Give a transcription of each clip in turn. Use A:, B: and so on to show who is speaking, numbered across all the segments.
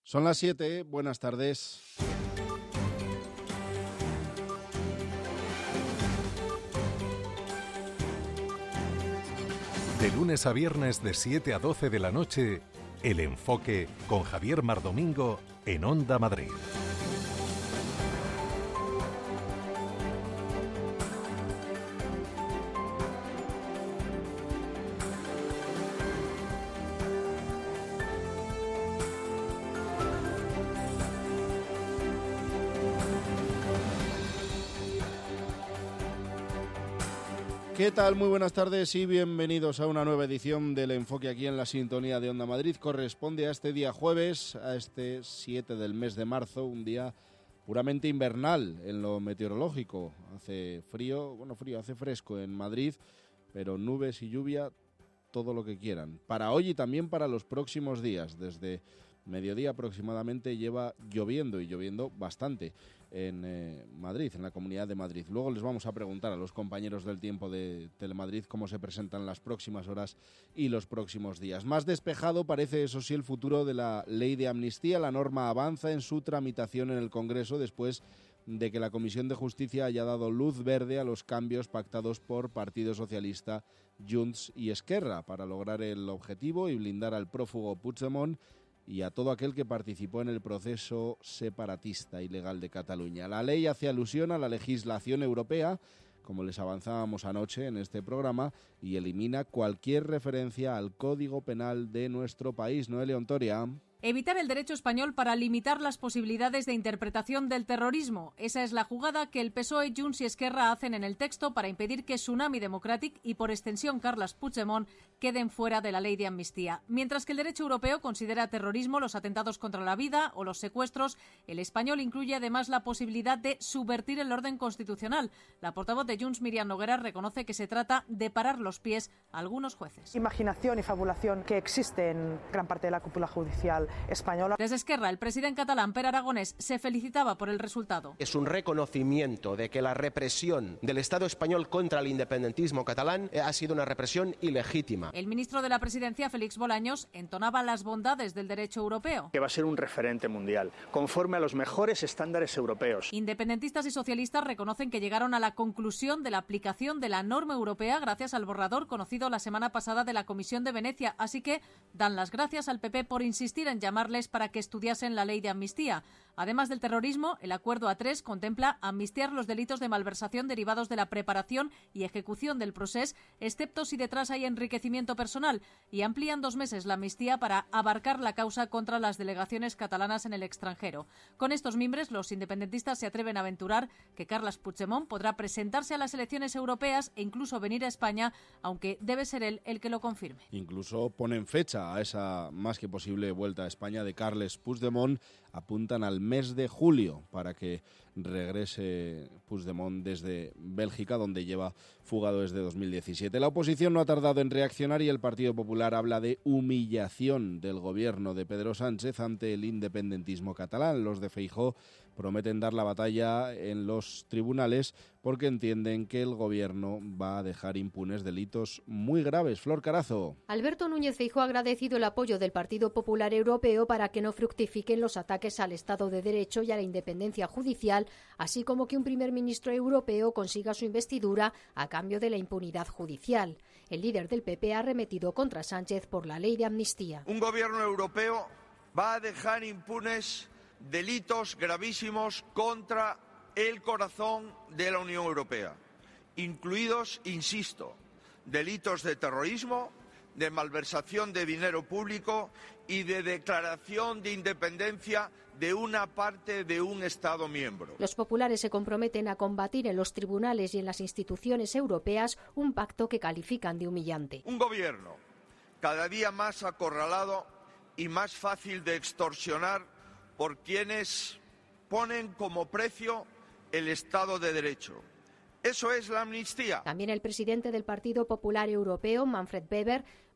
A: Son las 7, buenas tardes.
B: De lunes a viernes de 7 a 12 de la noche, El Enfoque con Javier Mardomingo en Onda Madrid.
A: ¿Qué tal? Muy buenas tardes y bienvenidos a una nueva edición del Enfoque aquí en la sintonía de Onda Madrid. Corresponde a este día jueves, a este 7 del mes de marzo, un día puramente invernal en lo meteorológico. Hace frío, hace fresco en Madrid, pero nubes y lluvia, todo lo que quieran. Para hoy y también para los próximos días, desde mediodía aproximadamente lleva lloviendo y lloviendo bastante en Madrid, en la Comunidad de Madrid. Luego les vamos a preguntar a los compañeros del tiempo de Telemadrid cómo se presentan las próximas horas y los próximos días. Más despejado parece, eso sí, el futuro de la ley de amnistía. La norma avanza en su tramitación en el Congreso después de que la Comisión de Justicia haya dado luz verde a los cambios pactados por Partido Socialista, Junts y Esquerra para lograr el objetivo y blindar al prófugo Puigdemont y a todo aquel que participó en el proceso separatista ilegal de Cataluña. La ley hace alusión a la legislación europea, como les avanzábamos anoche en este programa, y elimina cualquier referencia al Código Penal de nuestro país. Noelia Ontoria.
C: Evitar el derecho español para limitar las posibilidades de interpretación del terrorismo. Esa es la jugada que el PSOE, Junts y Esquerra hacen en el texto para impedir que Tsunami Democratic y, por extensión, Carles Puigdemont queden fuera de la ley de amnistía. Mientras que el derecho europeo considera terrorismo los atentados contra la vida o los secuestros, el español incluye además la posibilidad de subvertir el orden constitucional. La portavoz de Junts, Míriam Noguera, reconoce que se trata de parar los pies a algunos jueces.
D: Imaginación y fabulación que existe en gran parte de la cúpula judicial española.
C: Desde Esquerra, el presidente catalán Pere Aragonés se felicitaba por el resultado.
E: Es un reconocimiento de que la represión del Estado español contra el independentismo catalán ha sido una represión ilegítima.
C: El ministro de la Presidencia, Félix Bolaños, entonaba las bondades del derecho europeo.
F: Que va a ser un referente mundial, conforme a los mejores estándares europeos.
C: Independentistas y socialistas reconocen que llegaron a la conclusión de la aplicación de la norma europea gracias al borrador conocido la semana pasada de la Comisión de Venecia, así que dan las gracias al PP por insistir en llamarles para que estudiasen la ley de amnistía. Además del terrorismo, el acuerdo A3 contempla amnistiar los delitos de malversación derivados de la preparación y ejecución del procés, excepto si detrás hay enriquecimiento personal, y amplían 2 meses la amnistía para abarcar la causa contra las delegaciones catalanas en el extranjero. Con estos mimbres, los independentistas se atreven a aventurar que Carles Puigdemont podrá presentarse a las elecciones europeas e incluso venir a España, aunque debe ser él el que lo confirme.
A: Incluso ponen fecha a esa más que posible vuelta a España de Carles Puigdemont. Apuntan al mes de julio para que regrese Puigdemont desde Bélgica, donde lleva fugado desde 2017. La oposición no ha tardado en reaccionar y el Partido Popular habla de humillación del gobierno de Pedro Sánchez ante el independentismo catalán. Los de Feijóo prometen dar la batalla en los tribunales porque entienden que el gobierno va a dejar impunes delitos muy graves. Flor Carazo.
G: Alberto Núñez Feijóo ha agradecido el apoyo del Partido Popular Europeo para que no fructifiquen los ataques al Estado de Derecho y a la independencia judicial, así como que un primer ministro europeo consiga su investidura a cambio de la impunidad judicial. El líder del PP ha arremetido contra Sánchez por la ley de amnistía.
H: Un gobierno europeo va a dejar impunes delitos gravísimos contra el corazón de la Unión Europea, incluidos, insisto, delitos de terrorismo, de malversación de dinero público y de declaración de independencia de una parte de un Estado miembro.
G: Los populares se comprometen a combatir en los tribunales y en las instituciones europeas un pacto que califican de humillante.
H: Un gobierno cada día más acorralado y más fácil de extorsionar por quienes ponen como precio el Estado de Derecho. Eso es la amnistía.
G: También el presidente del Partido Popular Europeo, Manfred Weber,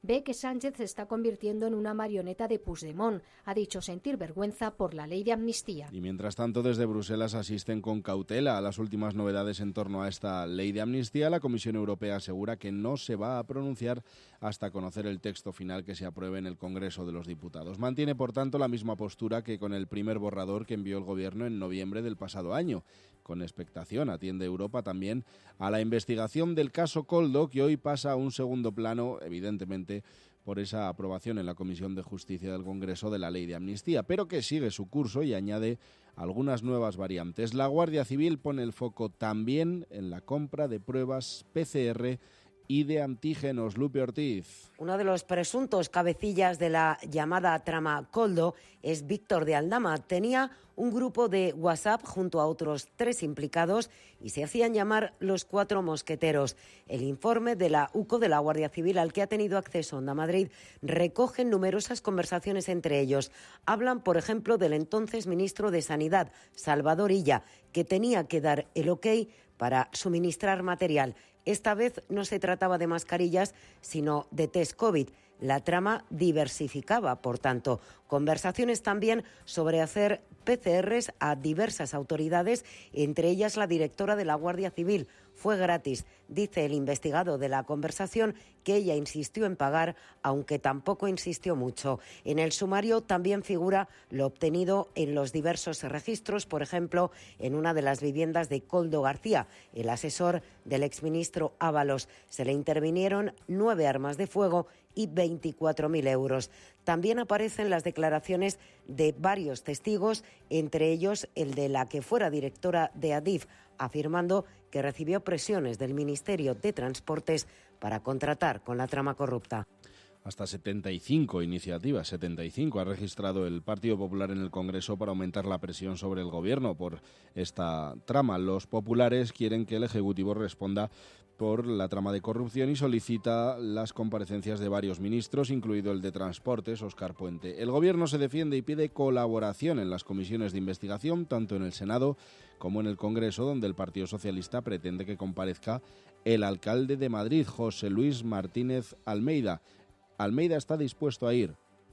G: ve que Sánchez se está convirtiendo en una marioneta de Puigdemont. Ha dicho sentir vergüenza por la ley de amnistía.
A: Y mientras tanto, desde Bruselas asisten con cautela a las últimas novedades en torno a esta ley de amnistía. La Comisión Europea asegura que no se va a pronunciar hasta conocer el texto final que se apruebe en el Congreso de los Diputados. Mantiene, por tanto, la misma postura que con el primer borrador que envió el Gobierno en noviembre del pasado año. Con expectación atiende Europa también a la investigación del caso Koldo, que hoy pasa a un segundo plano, evidentemente, por esa aprobación en la Comisión de Justicia del Congreso de la ley de amnistía, pero que sigue su curso y añade algunas nuevas variantes. La Guardia Civil pone el foco también en la compra de pruebas PCR y de antígenos. Lupe Ortiz.
I: Uno de los presuntos cabecillas de la llamada trama Koldo es Víctor de Aldama. Tenía un grupo de WhatsApp junto a otros 3 implicados y se hacían llamar los 4 mosqueteros. El informe de la UCO de la Guardia Civil al que ha tenido acceso Onda Madrid recoge numerosas conversaciones entre ellos. Hablan, por ejemplo, del entonces ministro de Sanidad, Salvador Illa, que tenía que dar el ok para suministrar material. Esta vez no se trataba de mascarillas, sino de test COVID. La trama diversificaba, por tanto. Conversaciones también sobre hacer PCRs a diversas autoridades, entre ellas la directora de la Guardia Civil. Fue gratis, dice el investigado de la conversación, que ella insistió en pagar, aunque tampoco insistió mucho. En el sumario también figura lo obtenido en los diversos registros, por ejemplo, en una de las viviendas de Koldo García, el asesor del exministro Ábalos. Se le intervinieron 9 armas de fuego y 24.000 euros. También aparecen las declaraciones de varios testigos, entre ellos el de la que fuera directora de Adif, afirmando que recibió presiones del Ministerio de Transportes para contratar con la trama corrupta.
A: Hasta 75 iniciativas, 75 ha registrado el Partido Popular en el Congreso para aumentar la presión sobre el Gobierno por esta trama. Los populares quieren que el Ejecutivo responda por la trama de corrupción y solicita las comparecencias de varios ministros, incluido el de Transportes, Óscar Puente. El Gobierno se defiende y pide colaboración en las comisiones de investigación, tanto en el Senado como en el Congreso, donde el Partido Socialista pretende que comparezca el alcalde de Madrid, José Luis Martínez Almeida. Almeida está dispuesto a ir,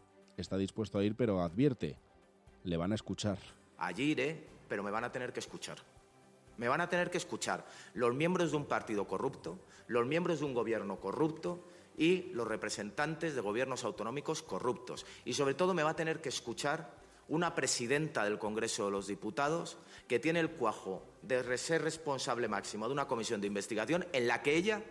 A: pero advierte, le van a escuchar.
J: Allí iré, pero me van a tener que escuchar. Me van a tener que escuchar los miembros de un partido corrupto, los miembros de un gobierno corrupto y los representantes de gobiernos autonómicos corruptos. Y sobre todo me va a tener que escuchar una presidenta del Congreso de los Diputados que tiene el cuajo de ser responsable máximo de una comisión de investigación en la que ella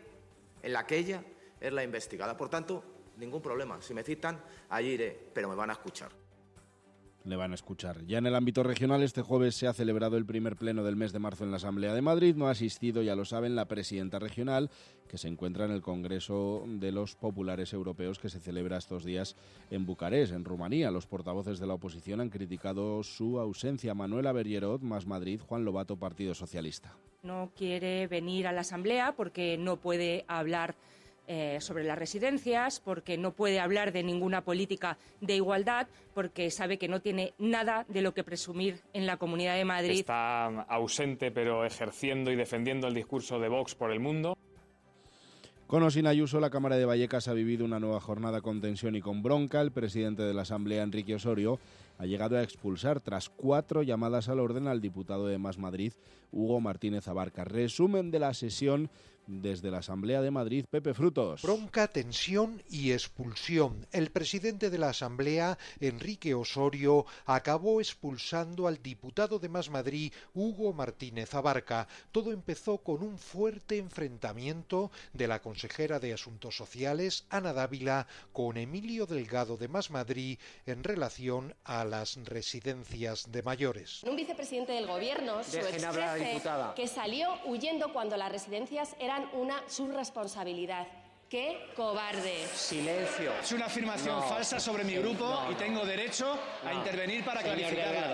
J: es la investigada. Por tanto, ningún problema. Si me citan, allí iré, pero me van a escuchar.
A: Le van a escuchar. Ya en el ámbito regional, este jueves se ha celebrado el primer pleno del mes de marzo en la Asamblea de Madrid. No ha asistido, ya lo saben, la presidenta regional, que se encuentra en el Congreso de los Populares Europeos, que se celebra estos días en Bucarest, en Rumanía. Los portavoces de la oposición han criticado su ausencia. Manuela Bergerot, Más Madrid, Juan Lobato, Partido Socialista.
K: No quiere venir a la Asamblea porque no puede hablar sobre las residencias, porque no puede hablar de ninguna política de igualdad, porque sabe que no tiene nada de lo que presumir en la Comunidad de Madrid.
L: Está ausente, pero ejerciendo y defendiendo el discurso de Vox por el mundo.
A: Con o sin Ayuso, la Cámara de Vallecas ha vivido una nueva jornada con tensión y con bronca. El presidente de la Asamblea, Enrique Osorio, ha llegado a expulsar tras 4 llamadas al orden al diputado de Más Madrid, Hugo Martínez Abarca. Resumen de la sesión desde la Asamblea de Madrid, Pepe Frutos.
M: Bronca, tensión y expulsión. El presidente de la Asamblea, Enrique Osorio, acabó expulsando al diputado de Más Madrid, Hugo Martínez Abarca. Todo empezó con un fuerte enfrentamiento de la consejera de Asuntos Sociales, Ana Dávila, con Emilio Delgado de Más Madrid en relación a las residencias de mayores.
N: Un vicepresidente del Gobierno, su exjefe, que salió huyendo cuando las residencias eran su responsabilidad. ¡Qué cobarde!
O: Silencio. Es una afirmación falsa sobre mi grupo y tengo derecho a intervenir para clarificarla.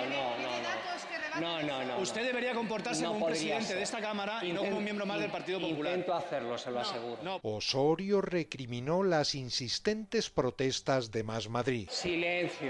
O: No. Usted debería comportarse como un presidente de esta Cámara y no como un miembro más del Partido Popular.
P: Intento hacerlo, se lo aseguro.
M: Osorio recriminó las insistentes protestas de Más Madrid.
P: Silencio.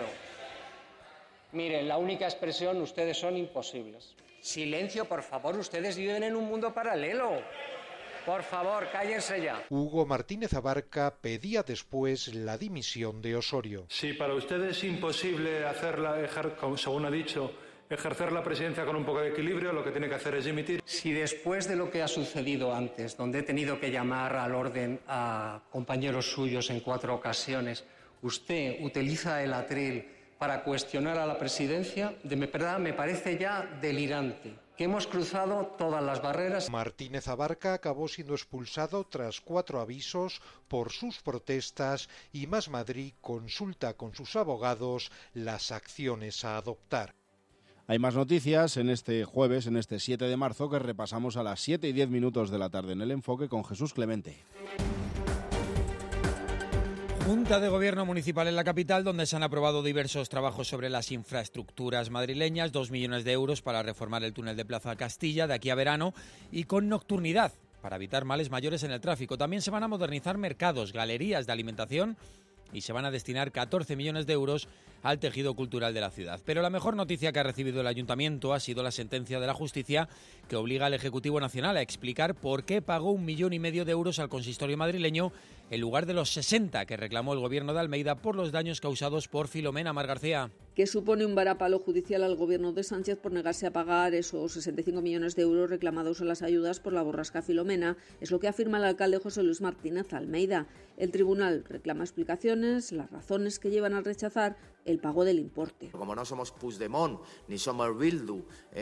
P: Miren, la única expresión, ustedes son imposibles. Silencio, por favor, ustedes viven en un mundo paralelo. Por favor, cállense ya.
M: Hugo Martínez Abarca pedía después la dimisión de Osorio.
Q: Si para usted es imposible según ha dicho, ejercer la presidencia con un poco de equilibrio, lo que tiene que hacer es dimitir.
P: Si después de lo que ha sucedido antes, donde he tenido que llamar al orden a compañeros suyos en 4 ocasiones, usted utiliza el atril para cuestionar a la presidencia, de verdad me parece ya delirante, que hemos cruzado todas las barreras.
M: Martínez Abarca acabó siendo expulsado tras 4 avisos por sus protestas y Más Madrid consulta con sus abogados las acciones a adoptar.
A: Hay más noticias en este jueves, en este 7 de marzo, que repasamos a las 7:10 de la tarde en El Enfoque con Jesús Clemente.
R: Junta de Gobierno Municipal en la capital, donde se han aprobado diversos trabajos sobre las infraestructuras madrileñas, 2 millones de euros para reformar el túnel de Plaza Castilla de aquí a verano y con nocturnidad para evitar males mayores en el tráfico. También se van a modernizar mercados, galerías de alimentación y se van a destinar 14 millones de euros al tejido cultural de la ciudad. Pero la mejor noticia que ha recibido el Ayuntamiento ha sido la sentencia de la Justicia que obliga al Ejecutivo Nacional a explicar por qué pagó 1,5 millones de euros al consistorio madrileño en lugar de los 60 que reclamó el Gobierno de Almeida por los daños causados por Filomena. Mar García.
S: Que supone un varapalo judicial al Gobierno de Sánchez por negarse a pagar esos 65 millones de euros reclamados en las ayudas por la borrasca Filomena. Es lo que afirma el alcalde José Luis Martínez Almeida. El tribunal reclama explicaciones, las razones que llevan a rechazar el pago del importe.
J: Como no somos Puigdemont, ni somos Bildu,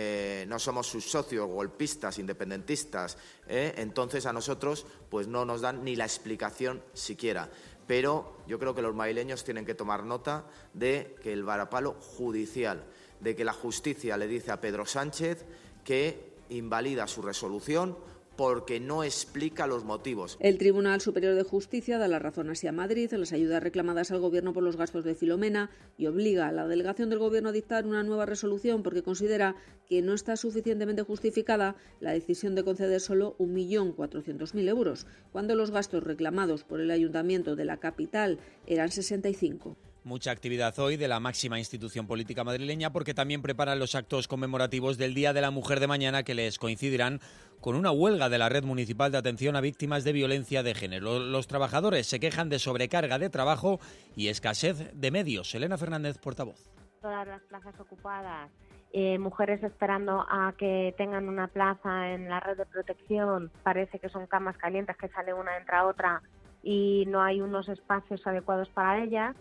J: no somos sus socios golpistas, independentistas, entonces a nosotros pues no nos dan ni la explicación siquiera. Pero yo creo que los madrileños tienen que tomar nota de que el varapalo judicial, de que la justicia le dice a Pedro Sánchez que invalida su resolución porque no explica los motivos.
S: El Tribunal Superior de Justicia da la razón así a Madrid en las ayudas reclamadas al Gobierno por los gastos de Filomena y obliga a la delegación del Gobierno a dictar una nueva resolución porque considera que no está suficientemente justificada la decisión de conceder solo 1.400.000 euros, cuando los gastos reclamados por el Ayuntamiento de la capital eran 65.
R: Mucha actividad hoy de la máxima institución política madrileña porque también preparan los actos conmemorativos del Día de la Mujer de mañana que les coincidirán con una huelga de la Red Municipal de Atención a Víctimas de Violencia de Género. Los trabajadores se quejan de sobrecarga de trabajo y escasez de medios. Elena Fernández, portavoz.
T: Todas las plazas ocupadas, mujeres esperando a que tengan una plaza en la red de protección, parece que son camas calientes que sale una entra otra y no hay unos espacios adecuados para ellas.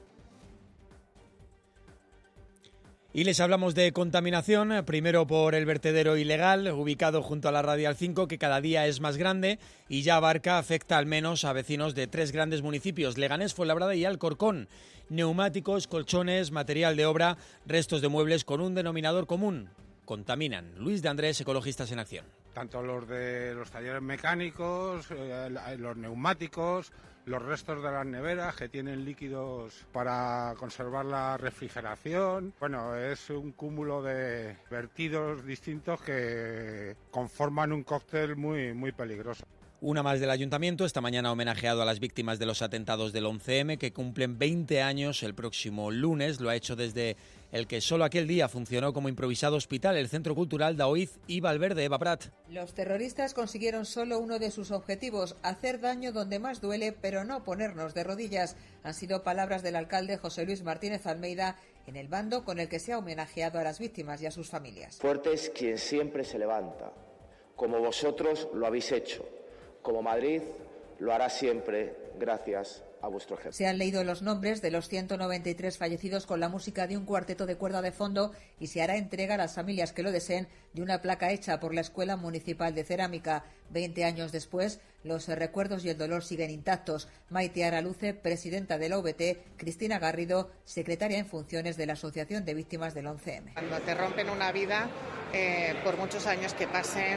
R: Y les hablamos de contaminación, primero por el vertedero ilegal, ubicado junto a la Radial 5, que cada día es más grande y ya afecta al menos a vecinos de 3 grandes municipios, Leganés, Fuenlabrada y Alcorcón. Neumáticos, colchones, material de obra, restos de muebles con un denominador común. Contaminan. Luis de Andrés, Ecologistas en Acción.
U: Tanto los de los talleres mecánicos, los neumáticos, los restos de las neveras que tienen líquidos para conservar la refrigeración. Bueno, es un cúmulo de vertidos distintos que conforman un cóctel muy peligroso.
R: Una más del Ayuntamiento, esta mañana homenajeado a las víctimas de los atentados del 11M, que cumplen 20 años el próximo lunes. Lo ha hecho desde el que solo aquel día funcionó como improvisado hospital, el Centro Cultural Daoíz y Valverde. Eva Prat.
V: Los terroristas consiguieron solo uno de sus objetivos, hacer daño donde más duele, pero no ponernos de rodillas. Han sido palabras del alcalde José Luis Martínez Almeida en el bando con el que se ha homenajeado a las víctimas y a sus familias.
J: Fuerte es quien siempre se levanta, como vosotros lo habéis hecho. Como Madrid lo hará siempre gracias a vuestro ejemplo.
V: Se han leído los nombres de los 193 fallecidos con la música de un cuarteto de cuerda de fondo y se hará entrega a las familias que lo deseen de una placa hecha por la Escuela Municipal de Cerámica. 20 años después, los recuerdos y el dolor siguen intactos. Maite Araluce, presidenta de la OBT, Cristina Garrido, secretaria en funciones de la Asociación de Víctimas del 11M.
W: Cuando te rompen una vida, por muchos años que pasen,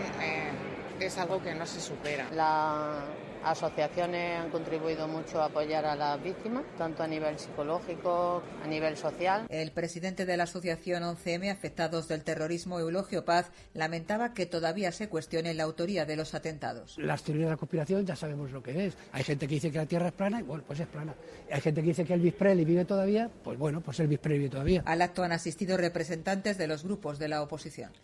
W: es algo que no se supera.
X: Las asociaciones han contribuido mucho a apoyar a las víctimas, tanto a nivel psicológico, a nivel social.
V: El presidente de la Asociación 11M Afectados del Terrorismo, Eulogio Paz, lamentaba que todavía se cuestione la autoría de los atentados.
Y: Las teorías de la conspiración ya sabemos lo que es. Hay gente que dice que la Tierra es plana y bueno, pues es plana. Hay gente que dice que Elvis Presley vive todavía, pues bueno, pues Elvis Presley vive todavía.
V: Al acto han asistido representantes de los grupos de la oposición.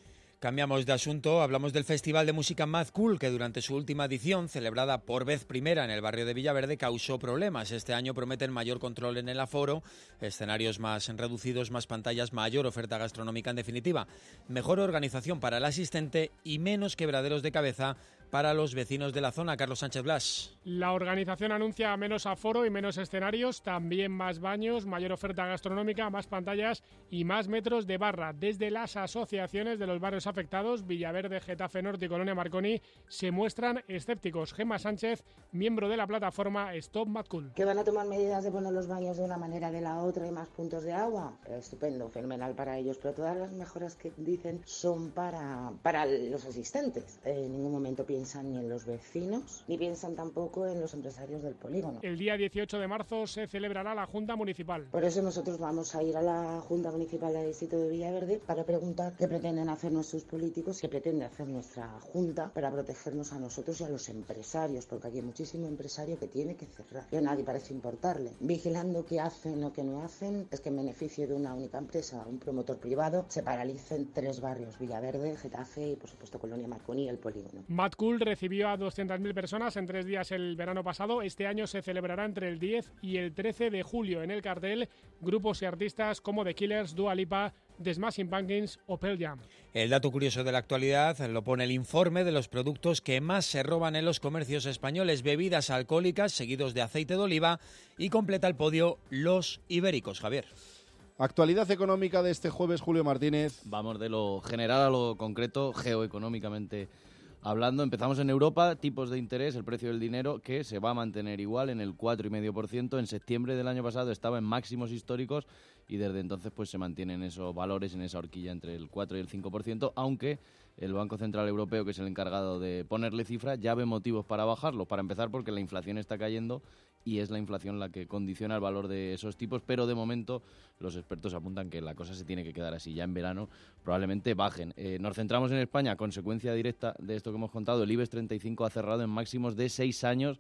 R: Cambiamos de asunto, hablamos del Festival de Música Mad Cool, que durante su última edición, celebrada por vez primera en el barrio de Villaverde, causó problemas. Este año prometen mayor control en el aforo, escenarios más reducidos, más pantallas, mayor oferta gastronómica, en definitiva, mejor organización para el asistente y menos quebraderos de cabeza para los vecinos de la zona. Carlos Sánchez Blas.
B: La organización anuncia menos aforo y menos escenarios, también más baños, mayor oferta gastronómica, más pantallas y más metros de barra. Desde las asociaciones de los barrios afectados, Villaverde, Getafe Norte y Colonia Marconi, se muestran escépticos. Gemma Sánchez, miembro de la plataforma Stop Mad Cool.
C: ¿Que van a tomar medidas de poner los baños de una manera de la otra y más puntos de agua? Estupendo, fenomenal para ellos, pero todas las mejoras que dicen son para los asistentes. En ningún momento piensan ni en los vecinos, ni piensan tampoco en los empresarios del polígono.
B: El día 18 de marzo se celebrará la Junta Municipal.
C: Por eso nosotros vamos a ir a la Junta Municipal del Distrito de Villaverde para preguntar qué pretenden hacer nuestros políticos, qué pretende hacer nuestra Junta para protegernos a nosotros y a los empresarios, porque aquí hay muchísimo empresario que tiene que cerrar y a nadie parece importarle. Vigilando qué hacen o qué no hacen, es que en beneficio de una única empresa, un promotor privado, se paralicen 3 barrios, Villaverde, Getafe y por supuesto Colonia Marconi y el polígono.
B: Mad Cool recibió a 200.000 personas en 3 días el verano pasado. Este año se celebrará entre el 10 y el 13 de julio. En el cartel, grupos y artistas como The Killers, Dua Lipa, The Smashing Pumpkins o Pearl Jam.
R: El dato curioso de la actualidad lo pone el informe de los productos que más se roban en los comercios españoles: bebidas alcohólicas, seguidos de aceite de oliva, y completa el podio los ibéricos. Javier.
A: Actualidad económica de este jueves, Julio Martínez.
D: Vamos de lo general a lo concreto, geoeconómicamente hablando. Empezamos en Europa, tipos de interés, el precio del dinero, que se va a mantener igual en el 4,5%. En septiembre del año pasado estaba en máximos históricos y desde entonces pues se mantienen esos valores en esa horquilla entre el 4 y el 5%, aunque el Banco Central Europeo, que es el encargado de ponerle cifra, ya ve motivos para bajarlo. Para empezar, porque la inflación está cayendo y es la inflación la que condiciona el valor de esos tipos, pero de momento los expertos apuntan que la cosa se tiene que quedar así. Ya en verano probablemente bajen. Nos centramos en España, consecuencia directa de esto que hemos contado. El IBEX 35 ha cerrado en máximos de 6 años,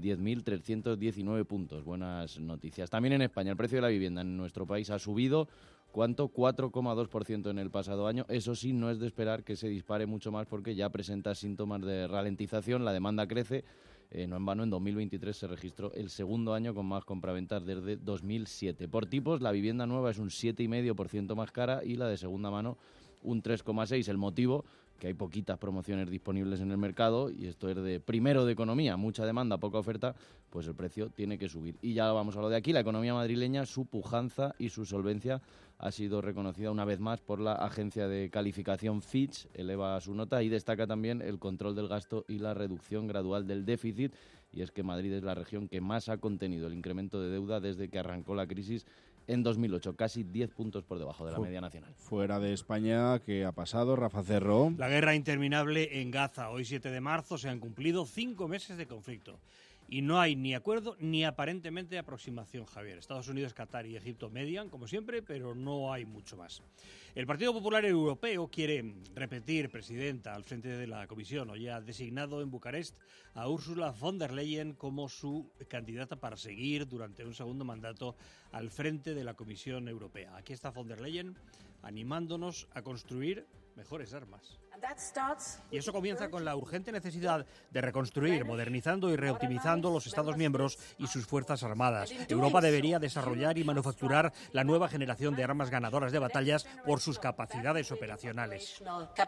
D: 10.319 puntos. Buenas noticias. También en España el precio de la vivienda en nuestro país ha subido. ¿Cuánto? 4,2% en el pasado año. Eso sí, no es de esperar que se dispare mucho más porque ya presenta síntomas de ralentización. La demanda crece. No en vano, en 2023 se registró el segundo año con más compraventas desde 2007. Por tipos, la vivienda nueva es un 7,5% más cara y la de segunda mano un 3,6%. El motivo, que hay poquitas promociones disponibles en el mercado, y esto es de primero de economía, mucha demanda, poca oferta, pues el precio tiene que subir. Y ya vamos a lo de aquí, la economía madrileña, su pujanza y su solvencia ha sido reconocida una vez más por la agencia de calificación Fitch, eleva su nota y destaca también el control del gasto y la reducción gradual del déficit. Y es que Madrid es la región que más ha contenido el incremento de deuda desde que arrancó la crisis en 2008, casi 10 puntos por debajo de la media nacional.
A: Fuera de España, ¿qué ha pasado, Rafa Cerro?
E: La guerra interminable en Gaza. Hoy, 7 de marzo, se han cumplido 5 meses de conflicto. Y no hay ni acuerdo ni aparentemente aproximación, Javier. Estados Unidos, Qatar y Egipto median, como siempre, pero no hay mucho más. El Partido Popular Europeo quiere repetir presidenta al frente de la Comisión. Hoy ha designado en Bucarest a Ursula von der Leyen como su candidata para seguir durante un segundo mandato al frente de la Comisión Europea. Aquí está von der Leyen animándonos a construir mejores armas. Y eso comienza con la urgente necesidad de reconstruir, modernizando y reoptimizando los Estados miembros y sus fuerzas armadas. Europa debería desarrollar y manufacturar la nueva generación de armas ganadoras de batallas por sus capacidades operacionales.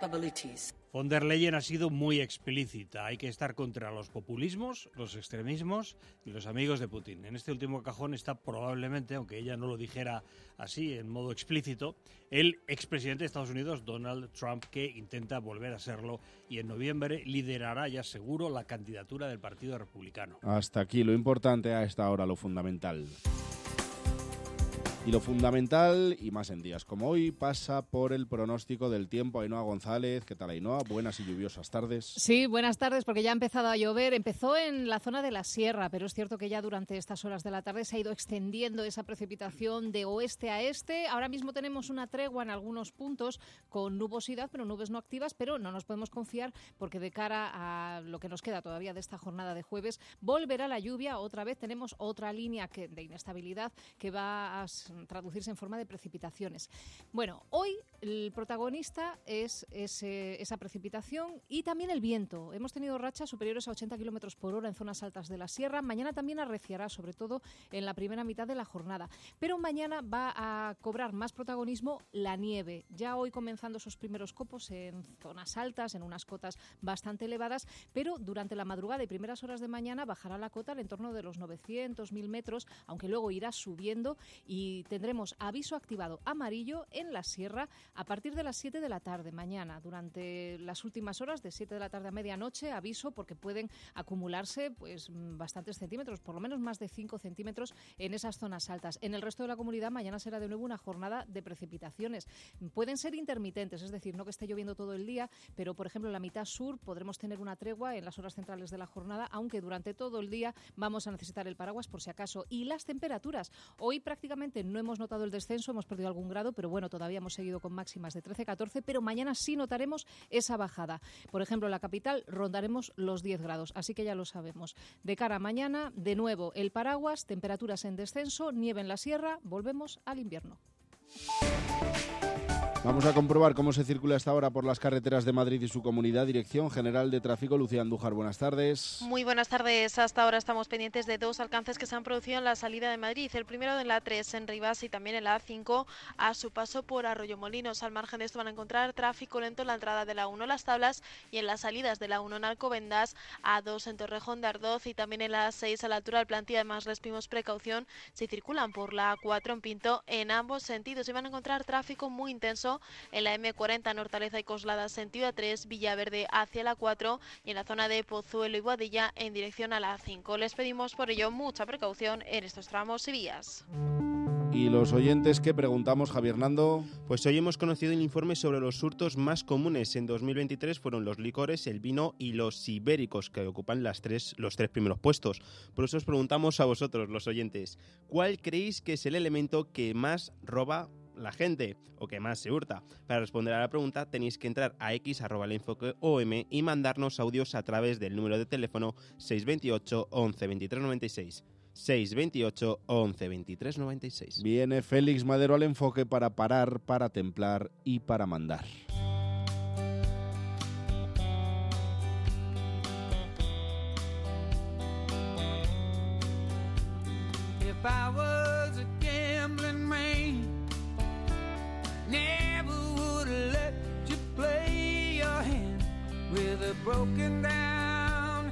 E: Von der Leyen ha sido muy explícita. Hay que estar contra los populismos, los extremismos y los amigos de Putin. En este último cajón está probablemente, aunque ella no lo dijera así en modo explícito, el expresidente de Estados Unidos, Donald Trump, que intenta volver a serlo y en noviembre liderará ya seguro la candidatura del Partido Republicano.
A: Hasta aquí lo importante, a esta hora lo fundamental. Y lo fundamental, y más en días como hoy, pasa por el pronóstico del tiempo. Ainhoa González, ¿qué tal, Ainhoa? Buenas y lluviosas tardes.
F: Sí, buenas tardes, porque ya ha empezado a llover. Empezó en la zona de la sierra, pero es cierto que ya durante estas horas de la tarde se ha ido extendiendo esa precipitación de oeste a este. Ahora mismo tenemos una tregua en algunos puntos con nubosidad, pero nubes no activas, pero no nos podemos confiar porque de cara a lo que nos queda todavía de esta jornada de jueves, volverá la lluvia. Otra vez tenemos otra línea de inestabilidad que va a traducirse en forma de precipitaciones. Bueno, hoy el protagonista es esa precipitación y también el viento. Hemos tenido rachas superiores a 80 km por hora en zonas altas de la sierra. Mañana también arreciará, sobre todo en la primera mitad de la jornada. Pero mañana va a cobrar más protagonismo la nieve. Ya hoy comenzando esos primeros copos en zonas altas, en unas cotas bastante elevadas, pero durante la madrugada y primeras horas de mañana bajará la cota al entorno de los 900.000 metros, aunque luego irá subiendo y tendremos aviso activado amarillo en la sierra a partir de las 7 de la tarde mañana. Durante las últimas horas, de 7 de la tarde a medianoche, aviso porque pueden acumularse pues bastantes centímetros, por lo menos más de 5 centímetros en esas zonas altas. En el resto de la comunidad mañana será de nuevo una jornada de precipitaciones. Pueden ser intermitentes, es decir, no que esté lloviendo todo el día, pero por ejemplo en la mitad sur podremos tener una tregua en las horas centrales de la jornada, aunque durante todo el día vamos a necesitar el paraguas por si acaso. Y las temperaturas, hoy prácticamente no hemos notado el descenso, hemos perdido algún grado, pero bueno, todavía hemos seguido con máximas de 13-14, pero mañana sí notaremos esa bajada. Por ejemplo, en la capital rondaremos los 10 grados, así que ya lo sabemos. De cara a mañana, de nuevo el paraguas, temperaturas en descenso, nieve en la sierra, volvemos al invierno.
A: Vamos a comprobar cómo se circula hasta ahora por las carreteras de Madrid y su comunidad. Dirección General de Tráfico, Lucía Andújar, buenas tardes.
G: Muy buenas tardes. Hasta ahora estamos pendientes de dos alcances que se han producido en la salida de Madrid. El primero en la A3 en Rivas y también en la A5 a su paso por Arroyomolinos. Al margen de esto van a encontrar tráfico lento en la entrada de la 1 Las Tablas y en las salidas de la 1 en Alcobendas, A2 en Torrejón de Ardoz y también en la A6 a la altura del Plantilla. Además, les pedimos precaución si circulan por la A4 en Pinto en ambos sentidos. Y van a encontrar tráfico muy intenso en la M40 en Hortaleza y Coslada sentido A3, Villaverde hacia la 4 y en la zona de Pozuelo y Boadilla en dirección a la A5. Les pedimos por ello mucha precaución en estos tramos y vías.
A: ¿Y los oyentes qué preguntamos, Javier Nando?
H: Pues hoy hemos conocido el informe sobre los hurtos más comunes en 2023 fueron los licores, el vino y los ibéricos, que ocupan los tres primeros puestos. Por eso os preguntamos a vosotros, los oyentes, ¿cuál creéis que es el elemento que más roba la gente o que más se hurta? Para responder a la pregunta tenéis que entrar a x@lenfoque.com y mandarnos audios a través del número de teléfono 628 11 23 96. 628 11 23 96.
A: Viene Félix Madero al enfoque para parar, para templar y para mandar.
I: If I was a gambling man, never would let you play your hand with a broken down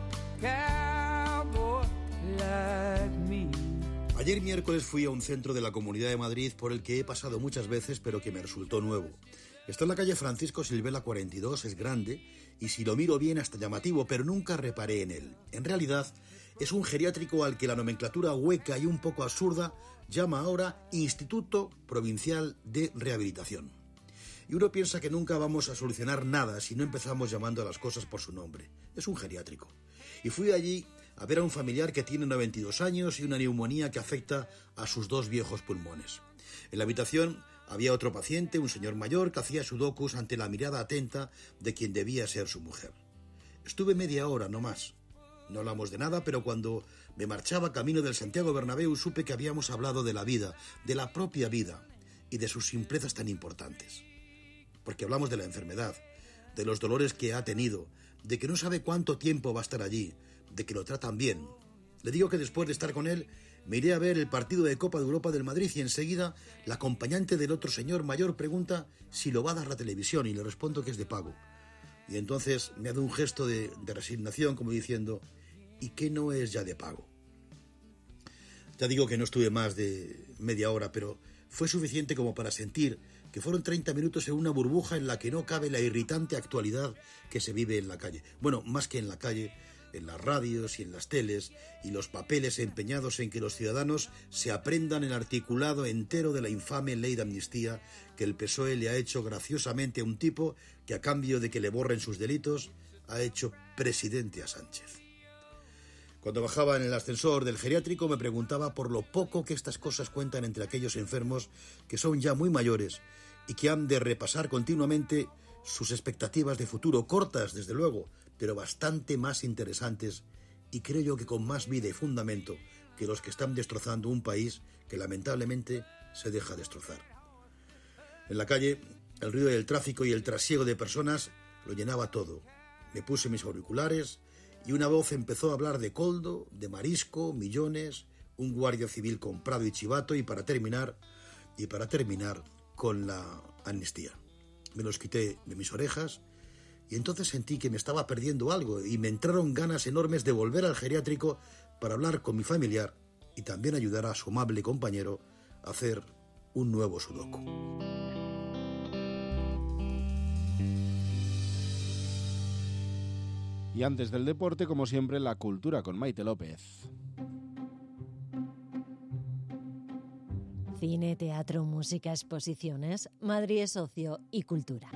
I: cowboy like me.
K: Ayer miércoles fui a un centro de la Comunidad de Madrid por el que he pasado muchas veces pero que me resultó nuevo. Está en la calle Francisco Silvela 42, es grande y si lo miro bien hasta llamativo, pero nunca reparé en él. En realidad es un geriátrico al que la nomenclatura hueca y un poco absurda llama ahora Instituto Provincial de Rehabilitación. Y uno piensa que nunca vamos a solucionar nada si no empezamos llamando a las cosas por su nombre. Es un geriátrico. Y fui allí a ver a un familiar que tiene 92 años y una neumonía que afecta a sus 2 viejos pulmones. En la habitación había otro paciente, un señor mayor, que hacía sudokus ante la mirada atenta de quien debía ser su mujer. Estuve media hora, no más. No hablamos de nada, pero cuando me marchaba camino del Santiago Bernabéu supe que habíamos hablado de la vida, de la propia vida y de sus simplezas tan importantes. Porque hablamos de la enfermedad, de los dolores que ha tenido, de que no sabe cuánto tiempo va a estar allí, de que lo tratan bien. Le digo que después de estar con él me iré a ver el partido de Copa de Europa del Madrid y enseguida la acompañante del otro señor mayor pregunta si lo va a dar la televisión y le respondo que es de pago. Y entonces me hace un gesto de resignación como diciendo, ¿y qué no es ya de pago? Ya digo que no estuve más de media hora, pero fue suficiente como para sentir que fueron 30 minutos en una burbuja en la que no cabe la irritante actualidad que se vive en la calle. Bueno, más que en la calle, en las radios y en las teles, y los papeles empeñados en que los ciudadanos se aprendan el articulado entero de la infame ley de amnistía que el PSOE le ha hecho graciosamente a un tipo que a cambio de que le borren sus delitos ha hecho presidente a Sánchez. Cuando bajaba en el ascensor del geriátrico me preguntaba por lo poco que estas cosas cuentan entre aquellos enfermos que son ya muy mayores y que han de repasar continuamente sus expectativas de futuro, cortas desde luego, pero bastante más interesantes y creo yo que con más vida y fundamento que los que están destrozando un país que lamentablemente se deja destrozar. En la calle, el ruido del tráfico y el trasiego de personas lo llenaba todo. Me puse mis auriculares y una voz empezó a hablar de Koldo, de marisco, millones, un guardia civil comprado y chivato y para terminar con la amnistía. Me los quité de mis orejas y entonces sentí que me estaba perdiendo algo y me entraron ganas enormes de volver al geriátrico para hablar con mi familiar y también ayudar a su amable compañero a hacer un nuevo sudoku.
A: Y antes del deporte, como siempre, la cultura con Maite López.
L: Cine, teatro, música, exposiciones, Madrid es ocio y cultura.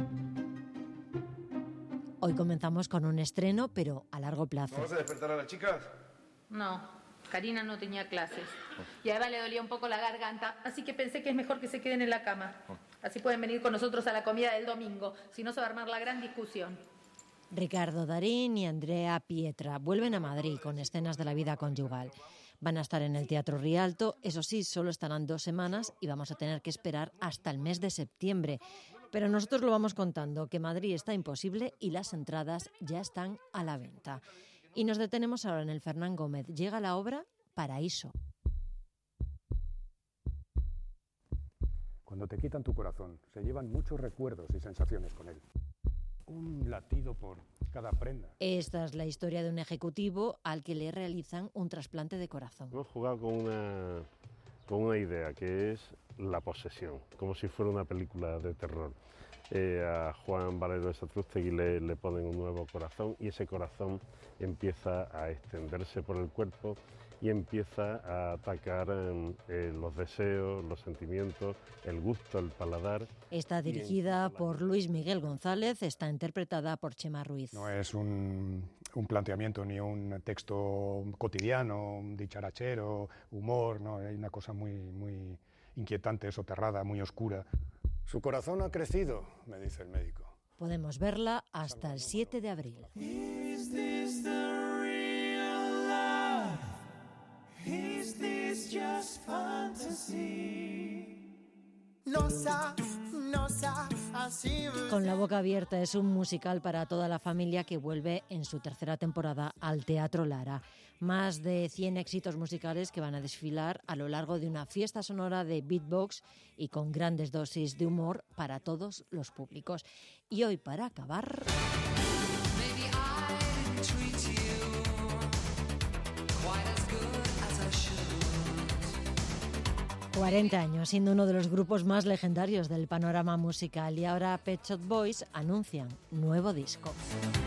L: Hoy comenzamos con un estreno, pero a largo plazo.
N: ¿Vamos a despertar a las chicas?
O: No, Karina no tenía clases. Y a Eva le dolía un poco la garganta, así que pensé que es mejor que se queden en la cama. Así pueden venir con nosotros a la comida del domingo, si no se va a armar la gran discusión.
L: Ricardo Darín y Andrea Pietra vuelven a Madrid con escenas de la vida conyugal. Van a estar en el Teatro Rialto, eso sí, solo estarán 2 semanas y vamos a tener que esperar hasta el mes de septiembre. Pero nosotros lo vamos contando, que Madrid está imposible y las entradas ya están a la venta. Y nos detenemos ahora en el Fernán Gómez. Llega la obra Paraíso.
P: Cuando te quitan tu corazón, se llevan muchos recuerdos y sensaciones con él. Un latido por cada prenda.
L: Esta es la historia de un ejecutivo al que le realizan un trasplante de corazón.
Q: Hemos jugado con una idea que es la posesión, como si fuera una película de terror. A Juan Valero de Satrústegui le ponen un nuevo corazón y ese corazón empieza a extenderse por el cuerpo y empieza a atacar los deseos, los sentimientos, el gusto, el paladar.
L: Está dirigida por Luis Miguel González, está interpretada por Chema Ruiz.
P: No es un planteamiento ni un texto cotidiano, dicharachero, humor, no, hay una cosa muy inquietante, soterrada, muy oscura. Su corazón ha crecido, me dice el médico.
L: Podemos verla hasta el 7 de abril.
I: Is this the real love? Is this just fantasy?
L: Con la boca abierta es un musical para toda la familia que vuelve en su tercera temporada al Teatro Lara. Más de 100 éxitos musicales que van a desfilar a lo largo de una fiesta sonora de beatbox y con grandes dosis de humor para todos los públicos. Y hoy, para acabar... 40 años, siendo uno de los grupos más legendarios del panorama musical, y ahora Pet Shop Boys anuncian nuevo disco.